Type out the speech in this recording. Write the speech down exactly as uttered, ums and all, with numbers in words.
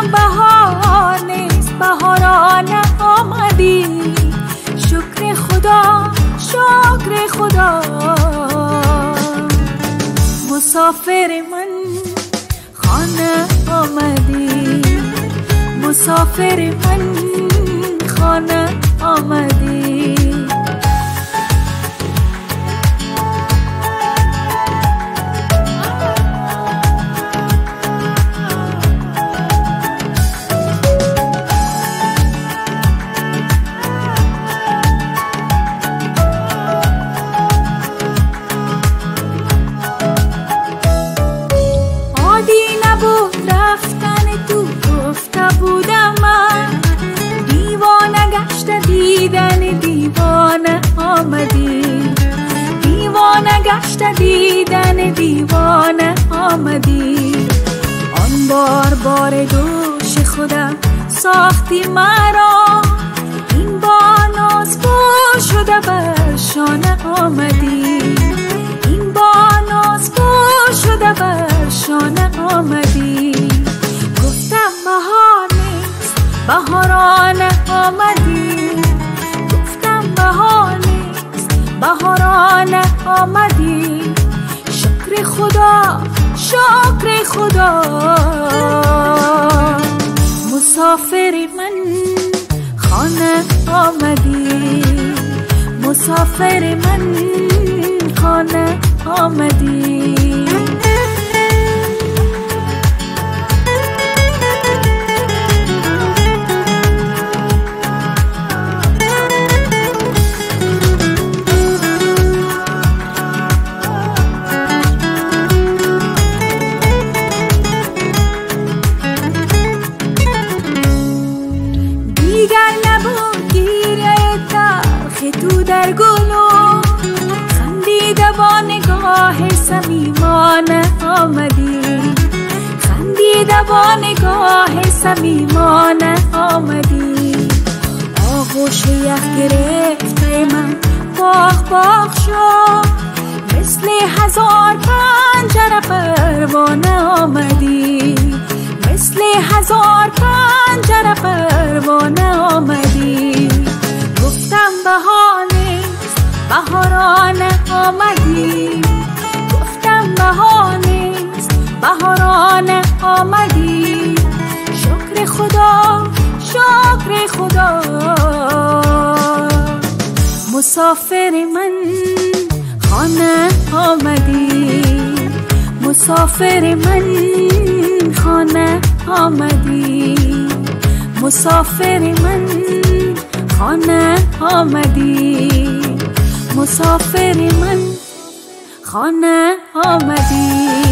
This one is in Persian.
بهار نیست، بهارانه آمدی. شکر خدا، شکر خدا. مسافر من خانه آمدی، مسافر من خانه آمدی. دیوانه گشت دیدن دیوانه آمدی. آن بار بار دوش خودم ساختی مرا، این بار نازگو شده بر شانه آمدی. این بار نازگو شده بر شانه آمدی. گفتم بهار نیست، بهارانه آمدی. گفتم بهار نیست، بهارانه آمدی. شکر خدا، شکر خدا. مسافر من خانه آمدی، مسافر من خانه آمدی. تو در گلو خندیده با نگاه صمیمانه آمدی. خندیده با نگاه صمیمانه آمدی. آغوش یخ گرفته من باغ باغ شد، مثل هزار پنجره پروانه آمدی. مثل هزار پنجره پروانه آمدی. گفتم بهار نیست، بهارانه آمدی. گفتم بهار نیست، بهارانه آمدی. شکر خدا، شکر خدا. مسافر من خانه آمدی، مسافر من خانه آمدی. مسافر من خانه آمدی، مسافر من خانه آمدی.